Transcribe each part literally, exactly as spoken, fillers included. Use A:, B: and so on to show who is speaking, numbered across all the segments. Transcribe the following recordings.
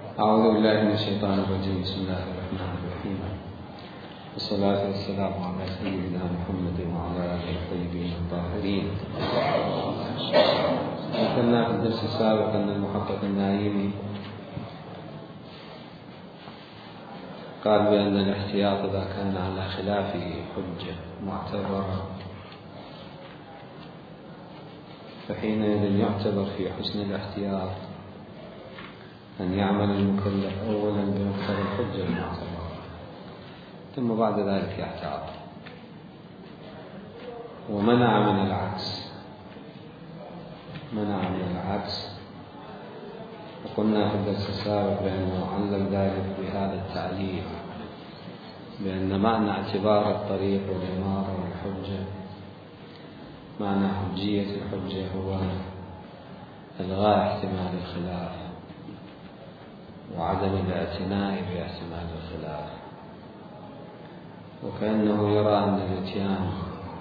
A: أعوذ بالله من الشيطان الرجيم. بسم الله الرحمن الرحيم، والصلاة والسلام على سيدنا محمد وعلى آله الطيبين الطاهرين. ذكرنا في الدرس السابق أن المحقق النعيمي قال بأن الاحتياط إذا كان على خلافه حجة معتبرة فحينئذ يعتبر في حسن الاحتياط أن يعمل المكلف أولا بمقتضى الحجة المعتبرة ثم بعد ذلك يحتاط، ومنع من العكس منع من العكس وقلنا في الدرس السابق بأنه علل ذلك بهذا التعليل، بأن معنى اعتبار الطريق والإمارة والحجة معنى حجية الحجة هو إلغاء احتمال الخلاف وعدم الاعتناء باحتمال الخلاف، وكأنه يرى أن الاتيان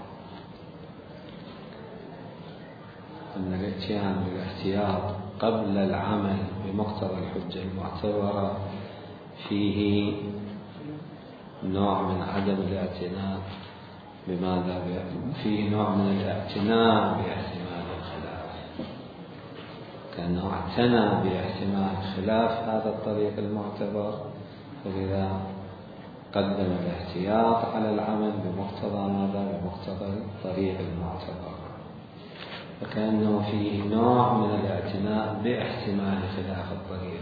A: أن الاتيان بالاحتياط قبل العمل بمقتضى الحجة المعتبرة فيه نوع من عدم الاعتناء بماذا فيه نوع من الاعتناء باحتمال الخلاف، كأنه اعتنى باحتمال خلاف هذا الطريق المعتبر، فلذا قدم الاحتياط على العمل بمقتضى ماذا بمقتضى الطريق المعتبر، فكأنه فيه نوع من الاعتناء باحتمال خلاف الطريق،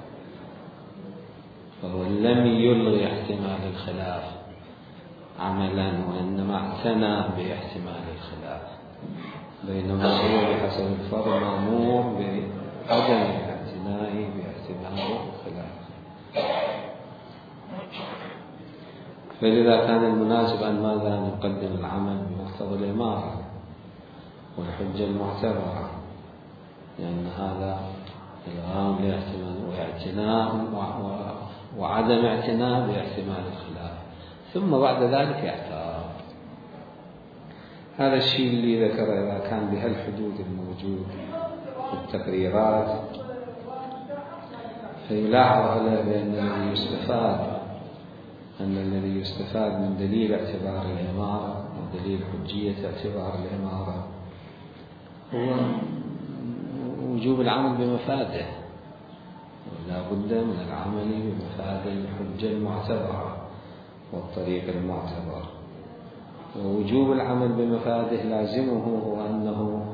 A: فهو لم يلغي احتمال الخلاف عملا وإنما اعتنى باحتمال الخلاف، بينما هو بحسب الفرض مأمور بعدم الاعتناء باحتمال الخلاف. فلذا كان المناسب أن ماذا نقدم العمل بمقتضى الإمارة والحجة المعتبرة، لأن هذا إلغام لاحتمال واعتناء وعدم اعتناء باحتمال الخلاف، ثم بعد ذلك يحتاط. هذا الشيء اللي ذكر إذا كان بهالحدود الموجود في التقريرات فيلاحظ على بأن الذي يستفاد أن الذي يستفاد من دليل اعتبار الإمارة ودليل حجية اعتبار الإمارة هو وجوب العمل بمفاده، ولا بد من العمل بمفاد الحجة المعتبرة والطريق المعتبر، ووجوب العمل بمفاده لازمه هو أنه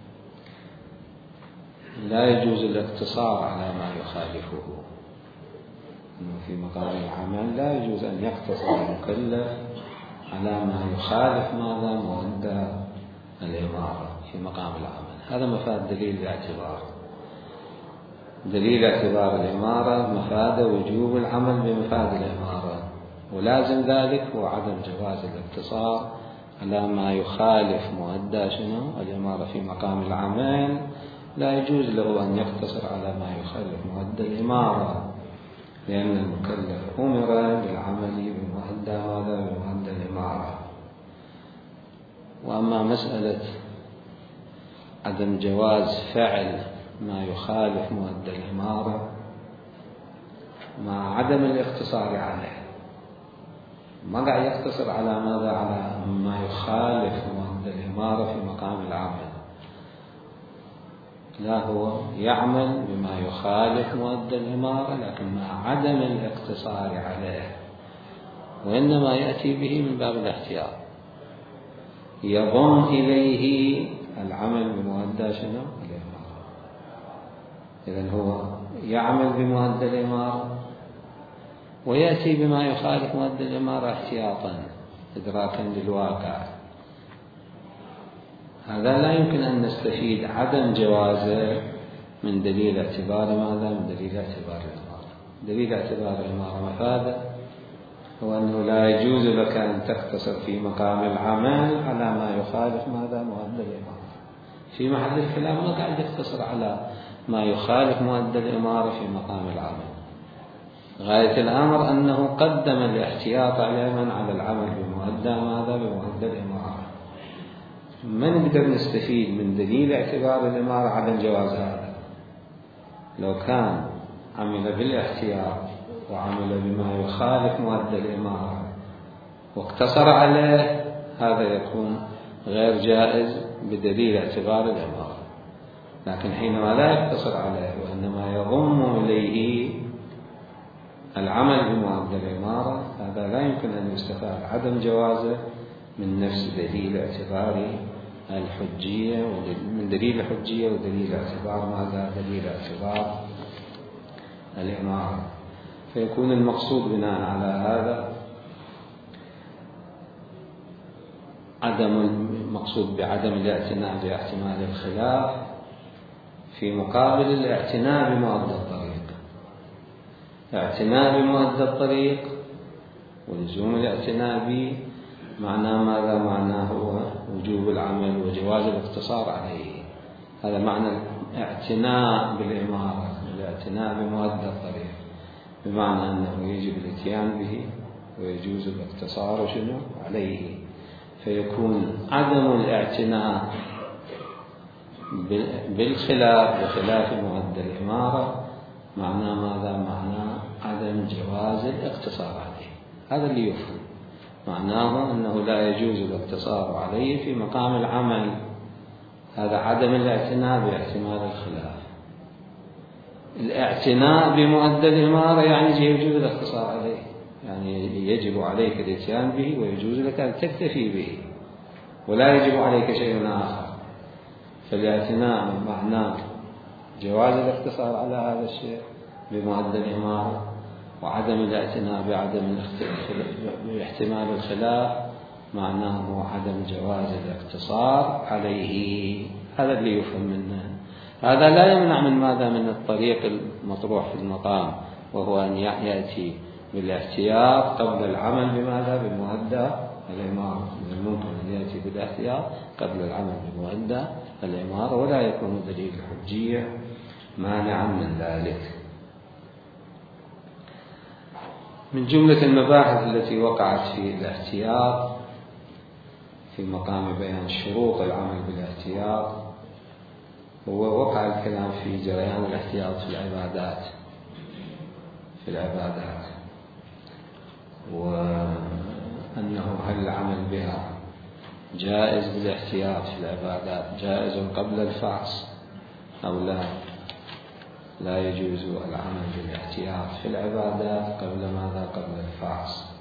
A: لا يجوز الاقتصار على ما يخالفه، أنه في مقام العمل لا يجوز أن يقتصر المكلف على ما يخالف ماذا مودة الإمارة في مقام العمل. هذا مفاد دليل الاعتبار، دليل اعتبار الإمارة مفاد وجوب العمل بمفاد الإمارة، ولازم ذلك هو عدم جواز الاقتصار على ما يخالف مؤدى شنو الإمارة في مقام العمل، لا يجوز له أن يقتصر على ما يخالف مؤدى الإمارة، لأن المكلف أمر بالعمل بمؤدى ماذا بمؤدى الإمارة. وأما مسألة عدم جواز فعل ما يخالف مؤدى الإمارة مع عدم الاقتصار عليه، ما قاعد يقتصر على ماذا على ما يخالف مؤدى الإمارة في مقام العمل، لا هو يعمل بما يخالف مؤدى الإمارة لكن مع عدم الاقتصار عليه، وإنما يأتي به من باب الاحتياط، يضم إليه العمل بمؤدى شنو الإمارة. إذن هو يعمل بمؤدى الإمارة ويأتي بما يخالف مؤدى الإمارة احتياطا إدراكا للواقع. هذا لا يمكن أن نستفيد عدم جوازه من دليل اعتبار ماذا من دليل اعتبار الإمارة. دليل اعتبار الإمارة مفاده هو أنه لا يجوز لك أن تقتصر في مقام العمل على ما يخالف ماذا مؤدى الإمارة. في محل الكلام ما قاعد يقتصر على ما يخالف مؤدى الإمارة في مقام العمل، غاية الأمر أنه قدم الاحتياط على على العمل بمؤدى ماذا بمؤدى الإمارة. ما نقدر نستفيد من دليل اعتبار الإمارة عدم جواز هذا. لو كان عمل بالاحتياط وعمل بما يخالف مؤدى الإمارة واقتصر عليه، هذا يكون غير جائز بدليل اعتبار الإمارة. لكن حينما لا يقتصر عليه وإنما يضم إليه العمل بمؤدى الإمارة، هذا لا يمكن أن يستفاد عدم جوازه من نفس دليل اعتبار الحجية، من دليل الحجية ودليل اعتبار ماذا؟ دليل اعتبار الإمارة. فيكون المقصود بناء على هذا عدم المقصود بعدم الاعتناء باحتمال الخلاف في مقابل الاعتناء بمؤدى الطريق. اعتناء بمؤدى الطريق ولزوم الاعتناء به معناه ماذا؟ معناه هو وجوب العمل وجواز الاقتصار عليه. هذا معنى الاعتناء بالإمارة، الاعتناء بمؤدى الطريق، بمعنى أنه يجب الاتيان به ويجوز الاقتصار شنو عليه. فيكون عدم الاعتناء بالخلاف بخلاف مؤدى الإمارة معناه ماذا؟ معناه عدم جواز الاقتصار عليه. هذا اللي يفهم، معناه أنه لا يجوز الاقتصار عليه في مقام العمل. هذا عدم الاعتناء باحتمال الخلاف. الاعتناء بمؤدى الإمارة يعني يجوز الاقتصار عليه، يعني يجب عليك الاتيان به ويجوز لك أن تكتفي به ولا يجب عليك شيء آخر. فالاعتناء معناه جواز الاقتصار على هذا الشيء بمؤدى الإمارة، وعدم الاعتناء بعدم باحتمال الخلاف معناه عدم جواز الاقتصار عليه. هذا اللي يفهم منه. هذا لا يمنع من ماذا؟ من الطريق المطروح في المقام، وهو أن يأتي بالاحتياط قبل العمل بماذا؟ بمؤدى الإمارة. من الممكن أن يأتي بالاحتياط قبل العمل بمؤدى الإمارة، ولا يكون دليل الحجية مانعا من ذلك. من جملة المباحث التي وقعت في الاحتياط في مقام بيان شروط العمل بالاحتياط هو وقع الكلام في جريان الاحتياط في العبادات في العبادات وأنه هل العمل بها جائز بالاحتياط في العبادات جائز قبل الفحص أو لا لا يجوز العمل بالاحتياط في العبادات قبل ماذا؟ قبل الفحص.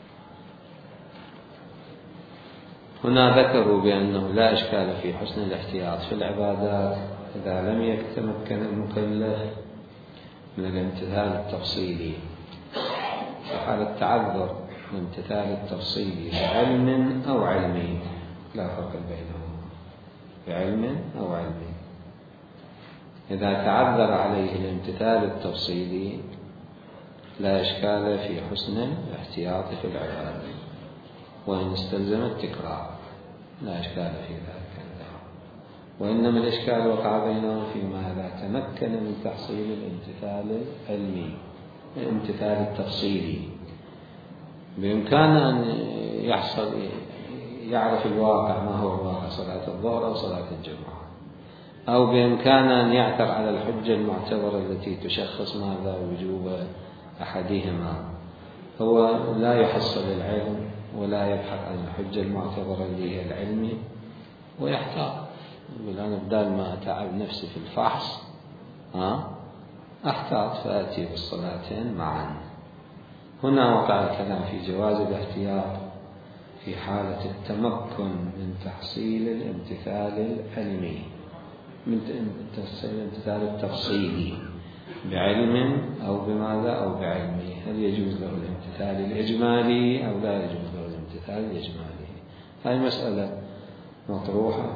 A: هنا ذكروا بأنه لا إشكال في حسن الاحتياط في العبادات إذا لم يتمكن المكلف من الامتثال التفصيلي. في حالة تعذر الامتثال التفصيلي بعلم أو علمي لا فرق بينهما، بعلم أو علمي. إذا تعذر عليه الامتثال التفصيلي لا إشكال في حسن الاحتياط في العبادة، وإن استلزم التكرار لا إشكال في ذلك. وإنما الإشكال وقع بينهم فيما إذا تمكن من تحصيل الامتثال العلمي الامتثال التفصيلي، بإمكانه أن يحصل يعرف الواقع ما هو الواقع صلاة الظهر أو صلاة الجمعة، أو بإمكانه أن يعثر على الحجة المعتبرة التي تشخص ماذا وجوب أحدهما. هو لا يحصل العلم ولا يبحث عن الحجة المعتبرة اللي هي العلمي ويحتاط، يقول أنا بدال ما أتعب نفسي في الفحص ها أحتاط فأتي بالصلاتين معا. هنا وقع الكلام في جواز الاحتياط في حالة التمكن من تحصيل الامتثال العلمي من تحصيل الامتثال التفصيلي بعلم أو بماذا أو بعلمي. هل يجوز له الامتثال الإجمالي أو لا يجوز له الامتثال الإجمالي؟ هذه مسألة مطروحة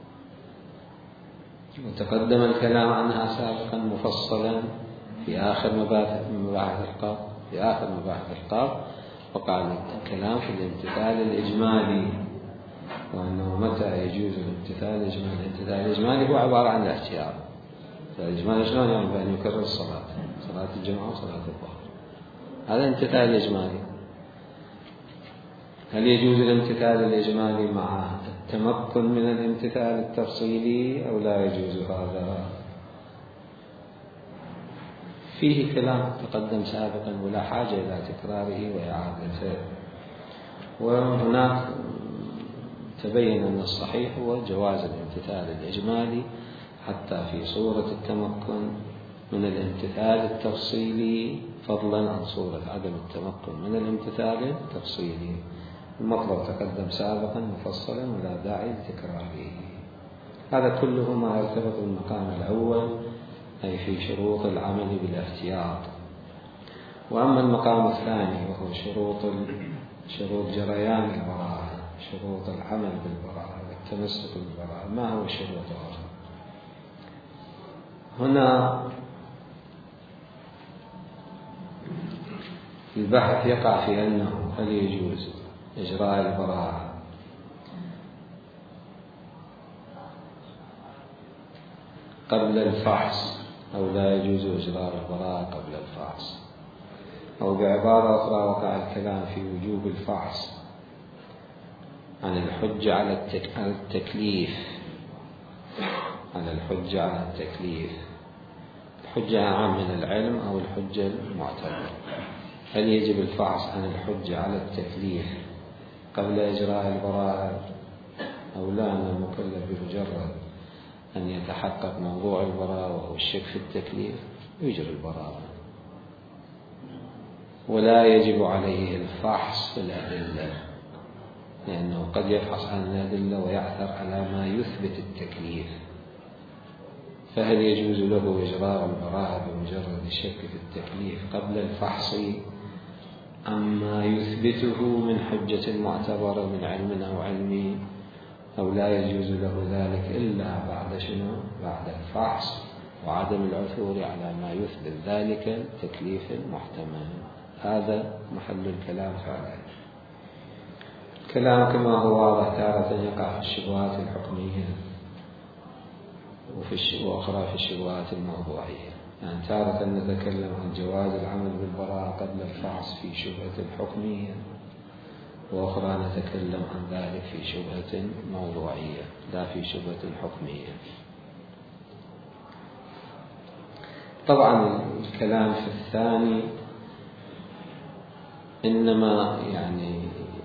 A: وتقدم الكلام عنها سابقا مفصلا في آخر مباحث مباحث القاضي في آخر مباحث القاضي وقع الكلام في الامتثال الإجمالي، وأنه متى يجوز الامتثال الإجمالي. الامتثال الإجمالي هو عبارة عن الاحتياط. الإجمالي شلون؟ يعني بأن يكرر الصلاة صلاة الجمعة وصلاة الظهر، هذا امتثال الإجمالي. هل يجوز الامتثال الإجمالي مع التمكن من الامتثال التفصيلي أو لا يجوز هذا؟ فيه كلام تقدم سابقا ولا حاجة إلى تكراره وإعادته. وهناك تبين أن الصحيح هو جواز الامتثال الإجمالي حتى في صورة التمكن من الامتثال التفصيلي، فضلا عن صورة عدم التمكن من الامتثال التفصيلي. المطلب تقدم سابقا مفصلا ولا داعي لتكراره. هذا كله ما يرتبط بالمقام الأول، أي في شروط العمل بالاحتياط. وأما المقام الثاني وهو شروط شروط جريان البراءة، شروط العمل بالبراءة والتمسك بالبراءة، ما هو شروطها؟ هنا البحث يقع في أنه هل يجوز إجراء البراءة قبل الفحص أو لا يجوز إجراء البراءة قبل الفحص، أو بعبارة أخرى وقع الكلام في وجوب الفحص عن الحجة على التكليف، على الحجة على التكليف، الحجة عام من العلم أو الحجة المعتبرة. هل يجب الفحص عن الحجة على التكليف قبل إجراء البراءة أو لا؟ أن المكلف بمجرد أن يتحقق موضوع البراءة وهو الشك في التكليف يجري البراءة، ولا يجب عليه الفحص في الأدلة، لأنه قد يفحص عن الأدلة ويعثر على ما يثبت التكليف. فهل يجوز له إجراء البراءة بمجرد الشك في التكليف قبل الفحص عما يثبته من حجة معتبرة من علم أو علم، أو لا يجوز له ذلك إلا بعد شنو؟ بعد الفحص وعدم العثور على ما يثبت ذلك التكليف المحتمل. هذا محل الكلام فعلا. الكلام كما هو واضح تارة يقع في الشبهات الحكمية وفي وأخرى في الشبهات الموضوعية. يعني تارة نتكلم عن جواز العمل بالبراءة قبل الفحص في شبهة الحكمية، وأخرى نتكلم عن ذلك في شبهة موضوعية لا في شبهة الحكمية. طبعا الكلام في الثاني إنما يعني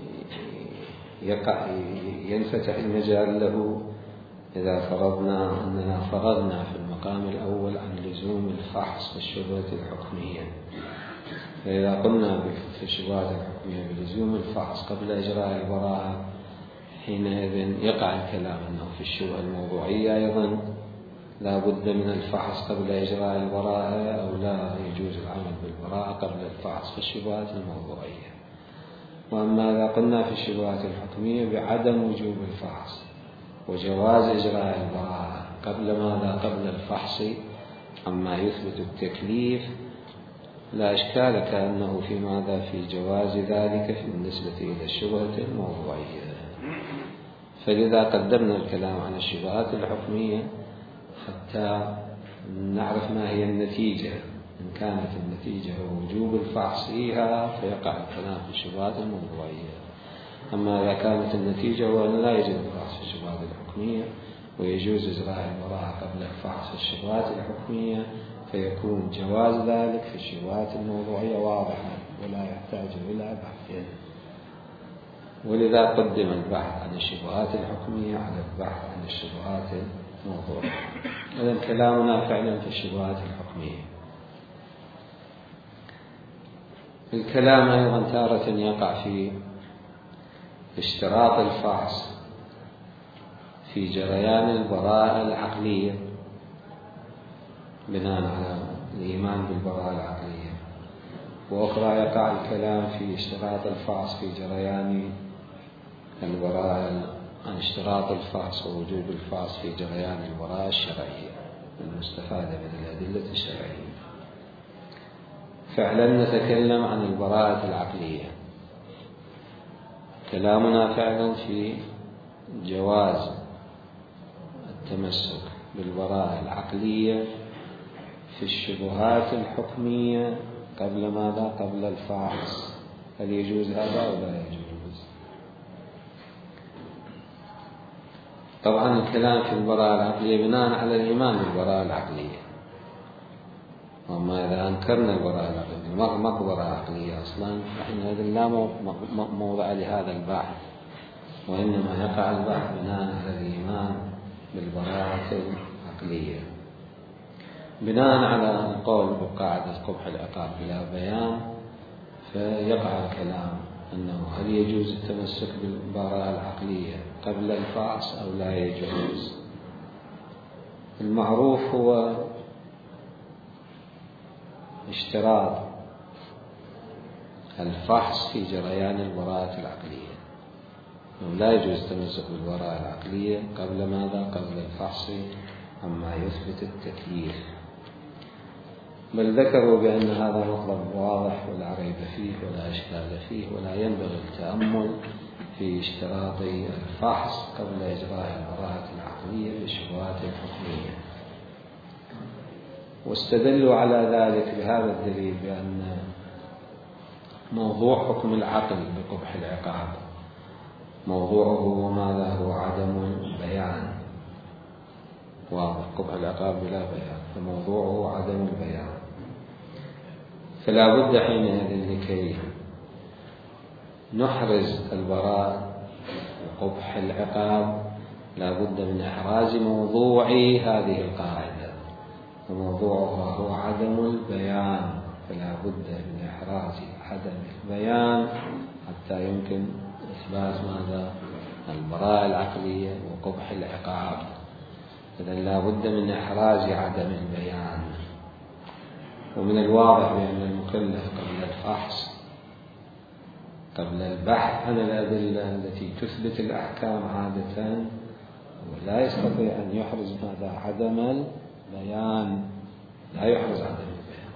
A: يقع ينفتح المجال له إذا فرضنا أننا فرضنا في المقام الأول عن لزوم الفحص في الشبهة الحكمية. فإذا قلنا في الشبهات الحكمية بلزوم الفحص قبل إجراء البراءة، حينئذ يقع الكلام أنه في الشبهة الموضوعية أيضا لا بد من الفحص قبل إجراء البراءة، أو لا يجوز العمل بالبراءة قبل الفحص في الشبهات الموضوعية. وأما إذا قلنا في الشبهات الحكمية بعدم وجوب الفحص وجواز إجراء البراءة قبل ماذا؟ قبل الفحص عما يثبت التكليف، لا إشكال كأنه في ماذا؟ في جواز ذلك بالنسبة إلى الشبهة الموضوعية. فلذا قدمنا الكلام عن الشبهات الحكمية حتى نعرف ما هي النتيجة. إن كانت النتيجة وجوب الفحص فيها فيقع الكلام في الشبهات الموضوعية. أما إذا كانت النتيجة هو أن لا يجوز الفحص في الشبهات الحكمية ويجوز إجراء البراءة قبل الفحص في الشبهات الحكمية، فيكون جواز ذلك في الشبهات الموضوعية واضحا ولا يحتاج إلى بحث. ولذا قدم البحث عن الشبهات الحكمية على البحث عن الشبهات الموضوعية. إذن كلامنا فعلا في الشبهات الحكمية. الكلام أيضا تارة يقع في اشتراط الفحص في جريان البراءة العقلية بناء على الإيمان بالبراءة العقلية، وأخرى يقع الكلام في اشتراط الفحص في جريان البراءة عن اشتراط الفحص ووجوب الفحص في جريان البراءة الشرعية المستفادة من الأدلة الشرعية. فعلا نتكلم عن البراءة العقلية. كلامنا فعلا في جواز التمسك بالبراءة العقلية في الشبهات الحكمية قبل ماذا؟ قبل الفحص. هل يجوز هذا أو لا يجوز؟ طبعا الكلام في البراءة العقلية بناء على الإيمان بالبراءة العقلية، وما إذا أنكرنا البراءة العقلية ما براءة عقلية أصلا، فحينئذ لا موضع لهذا البحث، وإنما يقع البحث بناء على الإيمان بالبراءة العقلية. بناء على القول بقاعدة قبح العقاب بلا بيان، فيقع الكلام أنه هل يجوز التمسك بالبراءة العقلية قبل الفحص أو لا يجوز. المعروف هو اشتراط الفحص في جريان البراءة العقلية، لا يجوز التمسك بالبراءة العقلية قبل ماذا؟ قبل الفحص عما يثبت التكليف. بل ذكروا بأن هذا مطلب واضح ولا ريب فيه ولا إشكال فيه، ولا ينبغي التأمل في اشتراط الفحص قبل إجراء البراءة العقلية بالشبهات الحكمية. واستدلوا على ذلك بهذا الدليل بأن موضوع حكم العقل بقبح العقاب موضوعه ماذا؟ هو عدم البيان. واضح، قبح العقاب بلا بيان، فموضوعه عدم البيان. فلا بد حينئذ لكي نحرز البراء وقبح العقاب لا بد من إحراز موضوع هذه القاعدة، وموضوعها هو عدم البيان، فلا بد من إحراز عدم البيان حتى يمكن إثبات ماذا؟ البراءة العقلية وقبح العقاب. إذن لا بد من إحراز عدم البيان. ومن الواضح بأن المكلف قبل الفحص قبل البحث عن الأدلة التي تثبت الأحكام عادة ولا يستطيع أن يحرز ماذا؟ عدم البيان، لا يحرز عدم البيان.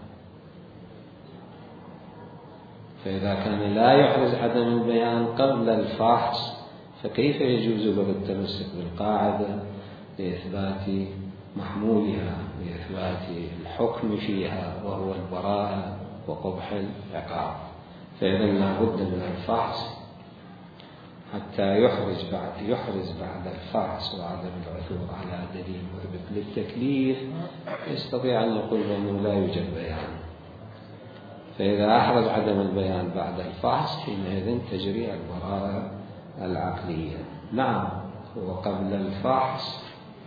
A: فإذا كان لا يحرز عدم البيان قبل الفحص، فكيف يجوز له التمسك بالقاعدة لإثبات محمولها، لإثبات الحكم فيها وهو البراءة وقبح العقاب؟ فإذا لا بد من الفحص حتى يحرز بعد يحرز بعد الفحص وعدم العثور على دليل مثبت للتكليف يستطيع أن يقول بأنه لا يوجد بيان. فإذا أحرز عدم البيان بعد الفحص حينئذ تجري البراءة العقلية. نعم، وقبل الفحص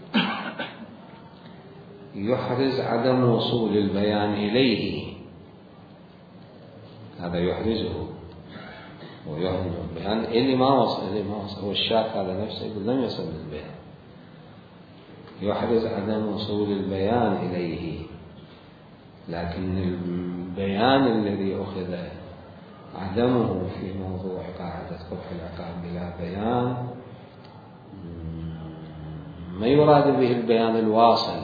A: يحرز عدم وصول البيان إليه، هذا يحرزه ويحرز البيان اللي ما وصل اللي ما وصل هو الشاك هذا نفسه يقول لم يصل للبيان، يحرز عدم وصول البيان إليه. لكن البيان الذي أخذ عدمه في موضوع قاعدة قبح العقاب بلا بيان ما يراد به البيان الواصل،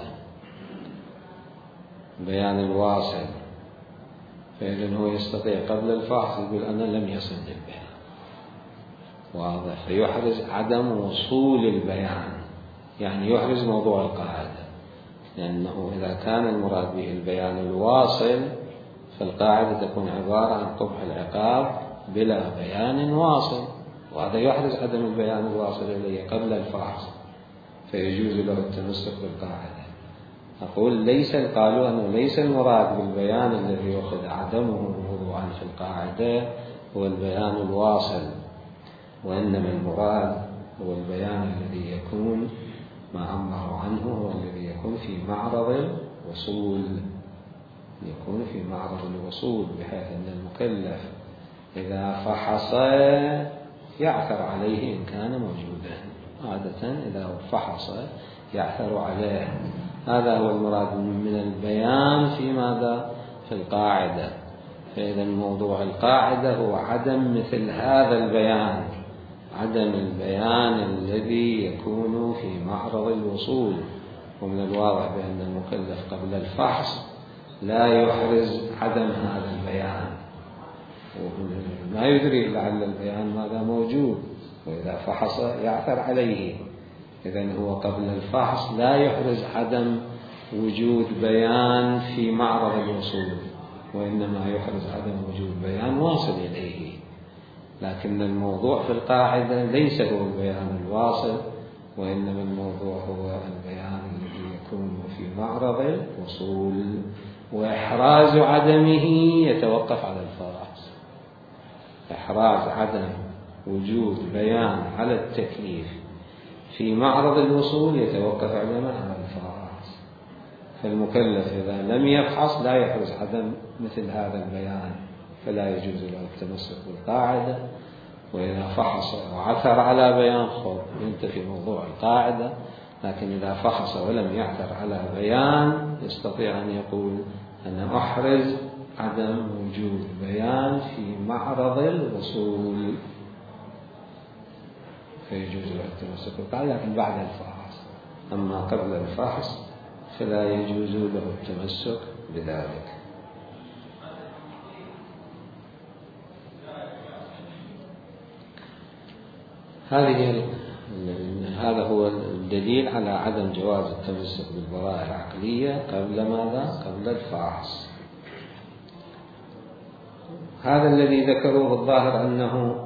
A: بيان الواصل. فإذن هو يستطيع قبل الفحص يقول أنا لم يصل للبيان، واضح، فيحرز عدم وصول البيان، يعني يحرز موضوع القاعدة، لأنه إذا كان المراد به البيان الواصل فالقاعدة تكون عبارة عن قبح العقاب بلا بيان واصل، وهذا يحرز عدم البيان الواصل إليه قبل الفحص، فيجوز له التمسك بالقاعدة. أقول ليس قالوا أنه ليس المراد بالبيان الذي يأخذ عدمه موضوعا في القاعدة هو البيان الواصل، وإنما المراد هو البيان الذي يكون ما عبر عنه هو الذي يكون في معرض الوصول، يكون في معرض الوصول، بحيث أن المكلف إذا فحص يعثر عليه إن كان موجودا، عادة إذا فحص يعثر عليه. هذا هو المراد من البيان في ماذا؟ في القاعدة. فإذا موضوع القاعدة هو عدم مثل هذا البيان، عدم البيان الذي يكون في معرض الوصول. ومن الواضح بأن المكلف قبل الفحص لا يحرز عدم هذا البيان، ما يدري لعل البيان ماذا موجود، وإذا فحص يعثر عليه. إذن هو قبل الفحص لا يحرز عدم وجود بيان في معرض الوصول، وإنما يحرز عدم وجود بيان واصل إليه. لكن الموضوع في القاعدة ليس هو البيان الواصل، وإنما الموضوع هو البيان الذي يكون في معرض الوصول. وإحراز عدمه يتوقف على الفاحص. إحراز عدم وجود بيان على التكليف في معرض الوصول يتوقف عدما على الفاحص. فالمكلف إذا لم يفحص لا يحرز عدم مثل هذا البيان، فلا يجوز له التمسك بالقاعدة. وإذا فحص وعثر على بيان خب ينتفي موضوع القاعدة. لكن إذا فحص ولم يعثر على بيان يستطيع أن يقول أنا أحرز عدم وجود بيان في معرض الوصول، فيجوز له التمسك بالقاعدة لكن بعد الفحص. أما قبل الفحص فلا يجوز له التمسك بذلك. هذه هذا هو الدليل على عدم جواز التمسك بالبراءة العقلية قبل ماذا؟ قبل الفحص. هذا الذي ذكروه الظاهر أنه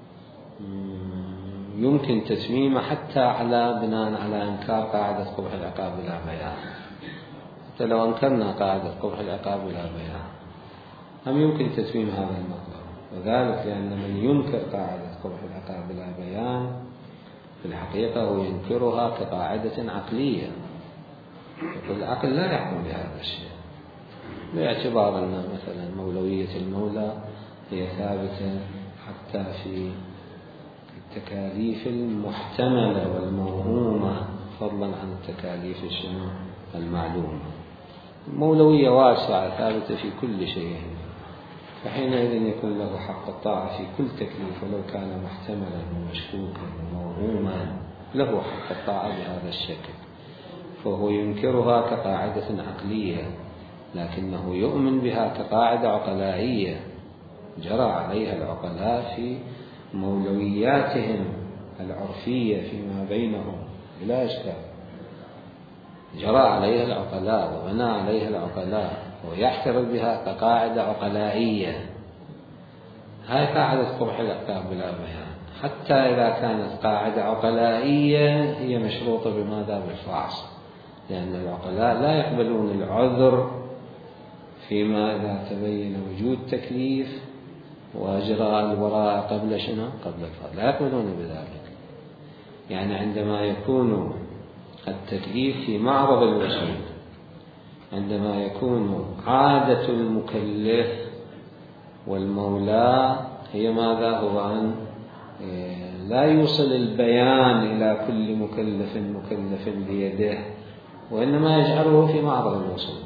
A: يمكن تتميمه حتى على بناء على إنكار قاعدة قبح العقاب بلا بيان. حتى لو أنكرنا قاعدة قبح العقاب بلا بيان هم يمكن تتميم هذا المطلب، وذلك لأن من ينكر قاعدة قبح العقاب بلا بيان في الحقيقة هو ينكرها كقاعدة عقلية. يقول العقل لا يحكم بهذا الشيء، باعتبار أن مثلا مولوية المولى هي ثابتة حتى في التكاليف المحتملة والموهومة فضلا عن التكاليف المعلومة. مولوية واسعة ثابتة في كل شيء، فحينئذ يكون له حق الطاعة في كل تكليف ولو كان محتملا ومشكوكا وموهوما، له حق الطاعة بهذا الشكل. فهو ينكرها كقاعدة عقلية لكنه يؤمن بها كقاعدة عقلائية جرى عليها العقلاء في مولوياتهم العرفية فيما بينهم بلا إشكال، جرى عليها العقلاء وبنى عليها العقلاء ويحترز بها كقاعدة عقلائية. هاي قاعدة قبح العقاب بلا بيان، حتى إذا كانت قاعدة عقلائية هي مشروطة بماذا؟ بالفحص، لأن العقلاء لا يقبلون العذر فيما إذا تبين وجود تكليف وأجرى الوراء قبل شنو؟ قبل الفحص، لا يقبلون بذلك. يعني عندما يكون التكليف في معرض الوصول، عندما يكون عادة المكلف والمولى هي ماذا؟ هو أن لا يوصل البيان إلى كل مكلف مكلف بيده، وإنما يجعله في معرض الوصول.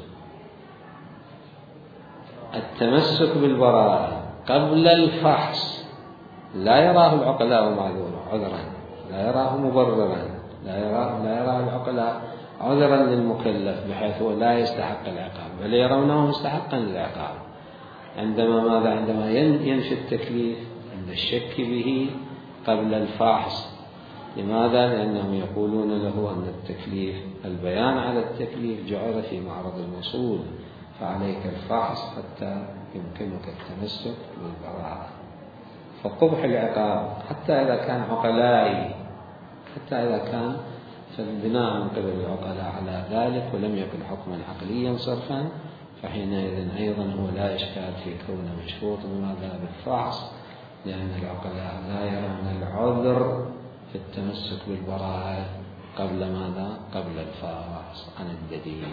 A: التمسك بالبراءة قبل الفحص لا يراه العقلاء معذورا عذرا، لا يراه مبررا، لا يراه لا يراه العقلاء عذرا للمكلف بحيث هو لا يستحق العقاب، بل يرونه مستحقا للعقاب. عندما ماذا؟ عندما ينفي التكليف عند الشك به قبل الفحص. لماذا؟ لأنهم يقولون له أن التكليف البيان على التكليف جعل في معرض الوصول، فعليك الفحص حتى يمكنك التمسك بالبراءة. فقبح العقاب حتى إذا كان عقلائي، حتى إذا كان فالبناء من قبل العقلاء على ذلك ولم يكن حكما عقليا صرفا، فحينئذ أيضا هو لا إشكال في كونه مشروط بماذا؟ بالفحص، لأن العقلاء لا يرون العذر في التمسك بالبراءة قبل ماذا؟ قبل الفحص عن الدليل.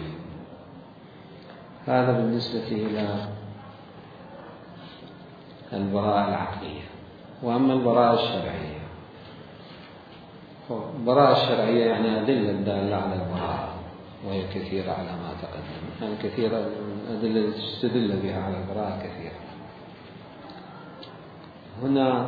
A: هذا بالنسبة إلى البراءة العقلية. وأما البراءة الشرعية، البراءة الشرعية يعني أدلة دالة على البراءة، وهي كثيرة على ما تقدم، يعني كثيرة أدلة تستدل بها على البراءة كثيرة. هنا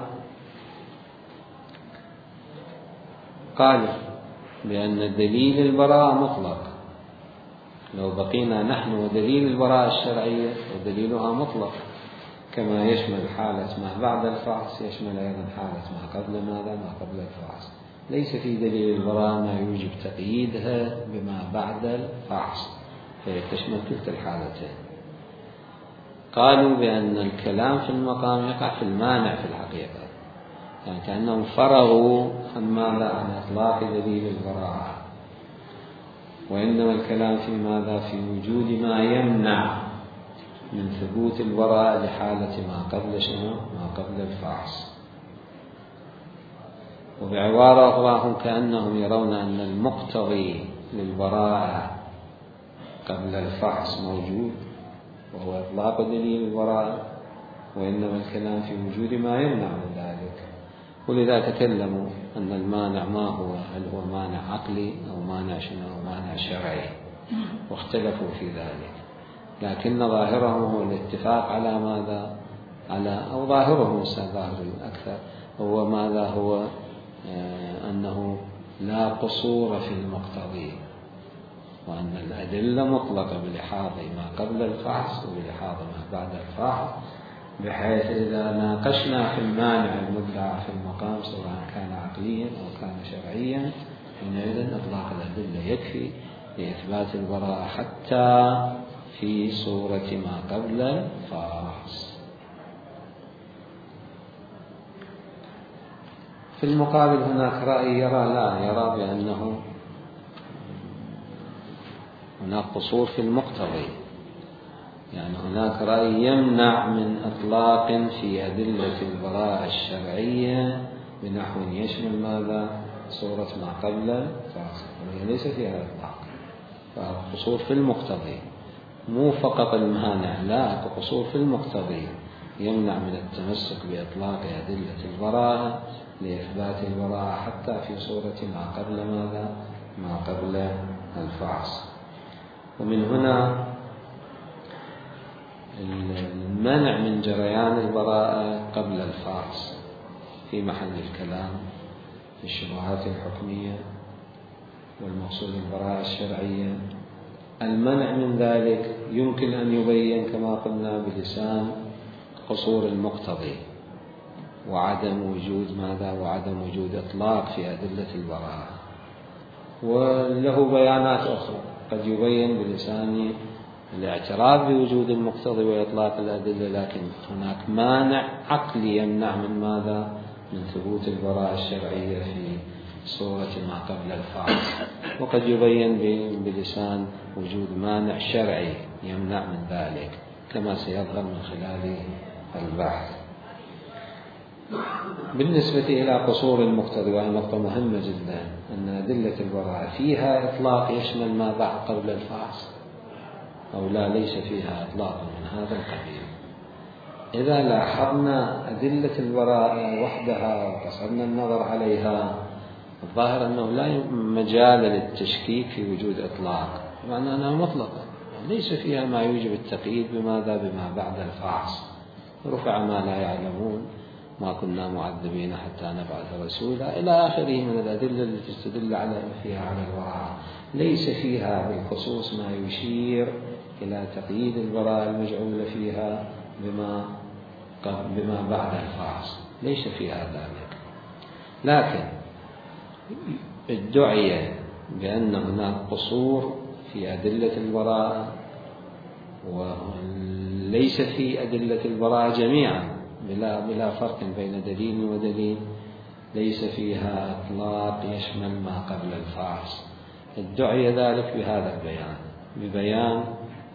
A: قال بأن دليل البراءة مطلق، لو بقينا نحن ودليل البراءة الشرعية ودليلها مطلق، كما يشمل حالة ما بعد الفحص يشمل أيضا حالة ما قبل ماذا؟ ما قبل الفحص. ليس في دليل البراءة ما يوجب تقييدها بما بعد الفحص، فهي تشمل كلتا الحالتين. قالوا بأن الكلام في المقام يقع في المانع في الحقيقة، يعني كأنهم فرغوا عن ماذا؟ عن إطلاق دليل البراءة، وإنما الكلام في ماذا؟ في وجود ما يمنع من ثبوت البراءة لحالة ما قبل شنو؟ ما قبل الفحص. وبعبارة أخرى هم كأنهم يرون أن المقتضي للبراءة قبل الفحص موجود وهو إطلاق دليل البراءة، وإنما الكلام في وجود ما يمنع من ذلك. ولذا تكلموا أن المانع ما هو، هل هو مانع عقلي أو مانع شنو أو مانع شرعي، واختلفوا في ذلك. لكن ظاهرهم هو الاتفاق على ماذا؟ على أو ظاهرهم ظاهر الأكثر هو ماذا؟ هو آه أنه لا قصور في المقتضي، وأن الأدلة مطلقة بلحاظ ما قبل الفحص وبلحاظ ما بعد الفحص، بحيث إذا ناقشنا في المانع المدعى في المقام سواء كان عقليا أو كان شرعيا، حينئذ إطلاق الأدلة يكفي لإثبات البراءة حتى في صورة ما قبل الفحص. في المقابل هناك رأي يرى لا، يرى بأنه هناك قصور في المقتضي، يعني هناك رأي يمنع من إطلاق في أدلة البراءة الشرعية بنحو يشمل ماذا؟ صورة ما قبل الفحص، وهي ليس فيها إطلاق، فقصور في المقتضي، مو فقط المانع، لا، قصور في المقتضي يمنع من التمسك بإطلاق أدلة البراءة لإثبات البراءة حتى في صورة ما قبل ماذا؟ ما قبل الفحص. ومن هنا المنع من جريان البراءة قبل الفحص في محل الكلام في الشبهات الحكمية والمقصود البراءة الشرعية. المنع من ذلك يمكن أن يبين كما قلنا بلسان قصور المقتضي وعدم وجود ماذا؟ وعدم وجود إطلاق في أدلة البراءة، وله بيانات أخرى قد يبين بلسان الاعتراف بوجود المقتضي وإطلاق الأدلة، لكن هناك مانع عقلي يمنع من ماذا؟ من ثبوت البراءة الشرعية في صورة ما قبل الفحص. وقد يبين بلسان وجود مانع شرعي يمنع من ذلك كما سيظهر من خلال البحث. بالنسبة إلى قصور المقتضي، وهي نقطة مهمة جدا، أن أدلة البراءة فيها إطلاق يشمل ما بعد قبل الفحص أو لا، ليس فيها إطلاق من هذا القبيل. إذا لاحظنا أدلة البراءة وحدها وقصرنا النظر عليها، الظاهر أنه لا مجال للتشكيك في وجود إطلاق، معنى أنها مطلقة ليس فيها ما يوجب التقييد بماذا؟ بما بعد الفحص. رفع ما لا يعلمون، ما كنا معذبين حتى نبعث رسولا، إلى آخره من الأدلة التي تدل على فيها على البراءة. ليس فيها بالخصوص ما يشير إلى تقييد البراءة المجعولة فيها بما بما بعد الفحص، ليس فيها ذلك. لكن ادعي بأن هناك قصور في أدلة البراءة، وليس في أدلة البراءة جميعا بلا بلا فرق بين دليل ودليل، ليس فيها إطلاق يشمل ما قبل الفحص. ادعي ذلك بهذا البيان، ببيان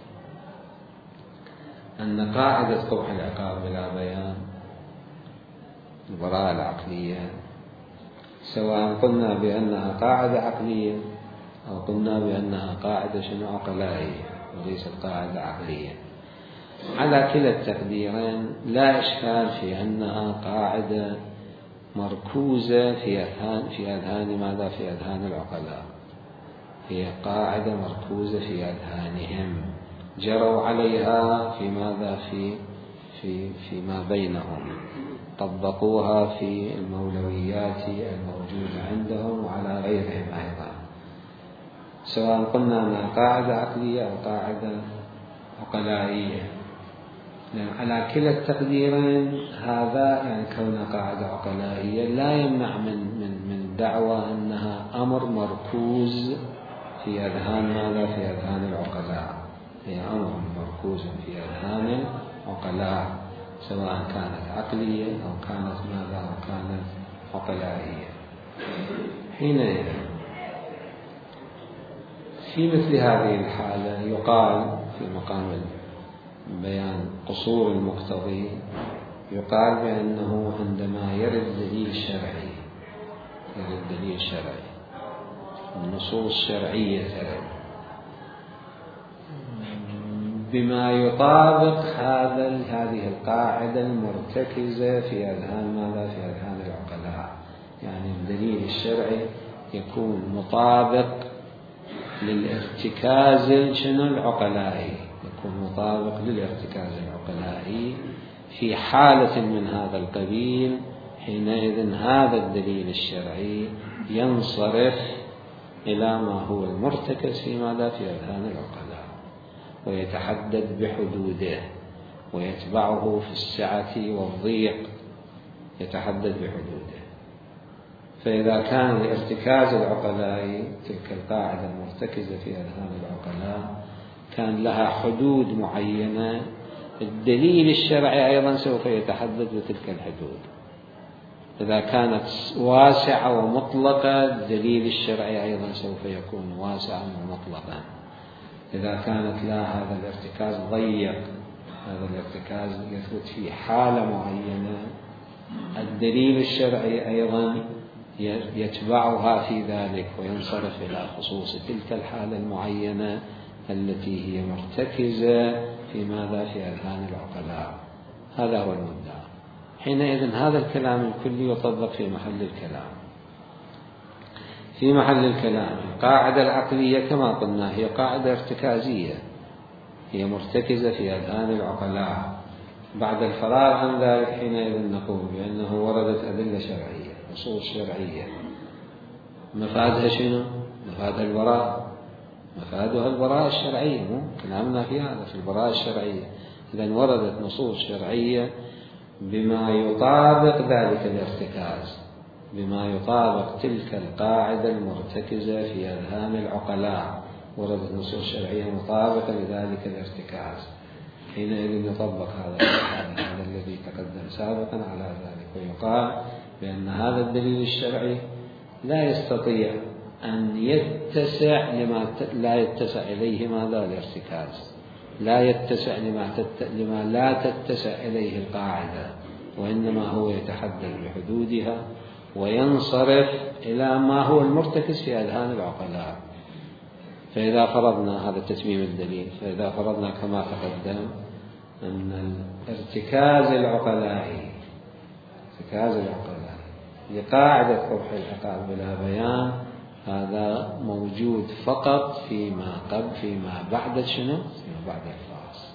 A: أن قاعدة قبح العقاب بلا بيان البراءة العقلية، سواء قلنا بأنها قاعدة عقلية أو قلنا بأنها قاعدة شنو عقلائية وليست قاعدة عقلية، على كلا التقديرين لا إشكال في أنها قاعدة مركوزة في أذهان في أذهان ماذا؟ في أذهان العقلاء. هي قاعدة مركوزة في أذهانهم، جروا عليها في ماذا؟ في في فيما بينهم، طبقوها في المولويات الموجودة عندهم وعلى غيرهم أيضا، سواء قلنا أنها قاعدة عقلية أو قاعدة عقلائية. يعني على كلا التقديرين هذا يعني كونها قاعدة عقلائية لا يمنع من من من دعوى أنها أمر مركوز في أذهان ماذا؟ في أذهان العقلاء. هي أمر مركوز في أذهان العقلاء، سواء كانت عقلية أو كانت ماذا؟ أو كانت عقلائية. حينئذ في مثل هذه الحالة يقال في مقام بيان قصور المقتضي يقال بأنه عندما يرد دليل شرعي يرد دليل شرعي النصوص شرعية ترد بما يطابق هذا هذه القاعدة المرتكزة في أذهان ماذا في أذهان العقلاء، يعني الدليل الشرعي يكون مطابق للارتكاز شنو العقلائي، يكون مطابق للارتكاز العقلائي في حالة من هذا القبيل، حينئذ هذا الدليل الشرعي ينصرف إلى ما هو المرتكز في ماذا في أذهان العقلاء ويتحدد بحدوده ويتبعه في السعة والضيق، يتحدد بحدوده. فإذا كان الارتكاز العقلائي تلك القاعدة المرتكزة في أذهان العقلاء كان لها حدود معينة، الدليل الشرعي أيضا سوف يتحدد بتلك الحدود. إذا كانت واسعة ومطلقة الدليل الشرعي أيضا سوف يكون واسعا ومطلقا. إذا كانت لا هذا الارتكاز ضيق، هذا الارتكاز يثبت في حالة معينة، الدليل الشرعي أيضا يتبعها في ذلك وينصرف إلى خصوص تلك الحالة المعينة التي هي مرتكزة في ماذا في أذهان العقلاء. هذا هو المدعى. حينئذ هذا الكلام الكلي يطبق في محل الكلام. في محل الكلام القاعدة العقلية كما قلنا هي قاعدة ارتكازية، هي مرتكزة في أذهان العقلاء. بعد الفراغ عن ذلك حينئذ نقول بأنه وردت أدلة شرعية، نصوص شرعية، مفادها شنو؟ مفادها البراءة، مفادها البراءة الشرعية، مو كلامنا في هذا في البراءة الشرعية. إذن وردت نصوص شرعية بما يطابق ذلك الارتكاز، بما يطابق تلك القاعدة المرتكزة في أذهان العقلاء، وردت نصوص شرعية مطابقة لذلك الارتكاز. حينئذ يطبق هذا هذا الذي تقدم سابقا على ذلك، ويقال بأن هذا الدليل الشرعي لا يستطيع أن يتسع لما لا يتسع إليه ماذا الارتكاز، لا يتسع لما, تت... لما لا تتسع إليه القاعدة، وإنما هو يتحدد بحدودها وينصرف إلى ما هو المرتكز في أذهان العقلاء. فإذا فرضنا هذا تتميم الدليل، فإذا فرضنا كما تقدم أن الارتكاز العقلائي ارتكاز العقلائي لقاعدة قبح العقاب بلا بيان هذا موجود فقط فيما قبل فيما بعد شنو؟ فيما بعد الفاصل.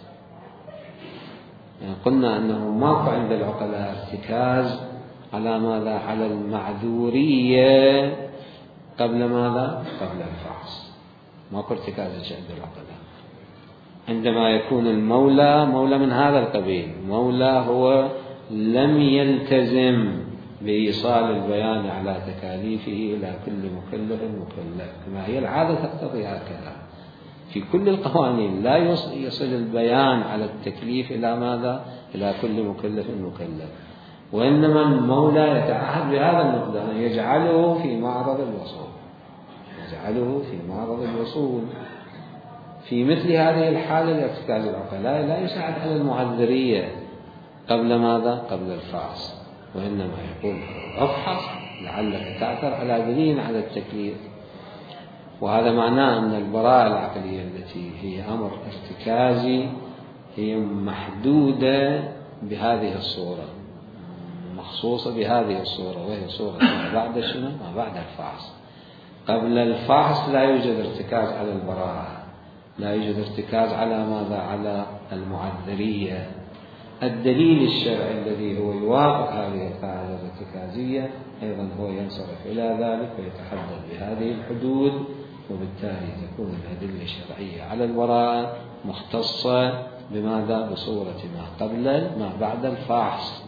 A: يعني قلنا أنه ماكو عند العقلاء ارتكاز على ماذا؟ على المعذورية قبل ماذا؟ قبل الفحص. ماكو ارتكاز عند العقلاء. عندما يكون المولى مولى من هذا القبيل، مولى هو لم يلتزم بإيصال البيان على تكاليفه إلى كل مكلف مكلف، كما هي العادة تقتضي هكذا في كل القوانين، لا يصل البيان على التكليف إلى ماذا؟ إلى كل مكلف مكلف، وإنما المولى يتعهد بهذا المقدار يجعله في معرض الوصول، يجعله في معرض الوصول. في مثل هذه الحالة الارتكاز العقلاء لا يساعد على المعذرية قبل ماذا؟ قبل الفحص، وإنما يقول افحص لعلك تعثر على دليل على التكليف. وهذا معناه أن البراءة العقلية التي هي أمر ارتكازي هي محدودة بهذه الصورة، مخصوصة بهذه الصورة، وهي صورة ما بعد شنو؟ ما بعد الفحص. قبل الفحص لا يوجد ارتكاز على البراءة، لا يوجد ارتكاز على ماذا؟ على المعذرية. الدليل الشرعي الذي هو يوافق هذه القاعدة الارتكازية أيضا هو ينصرف إلى ذلك ويتحدد بهذه الحدود، وبالتالي تكون الأدلة الشرعية على البراءة مختصة بماذا؟ بصورة ما قبل ما بعد الفحص.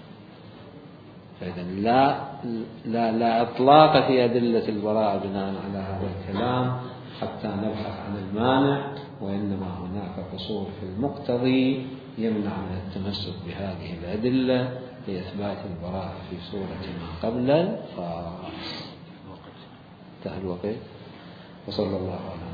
A: فإذا لا لا لا إطلاق في أدلة البراءة بناء على هذا الكلام حتى نبحث عن المانع، وإنما هناك قصور في المقتضي يمنع من التمسك بهذه الأدلة لإثبات البراءة في صورة ما قبل الفحص. انتهى الوقت، وصلى الله عليه وسلم.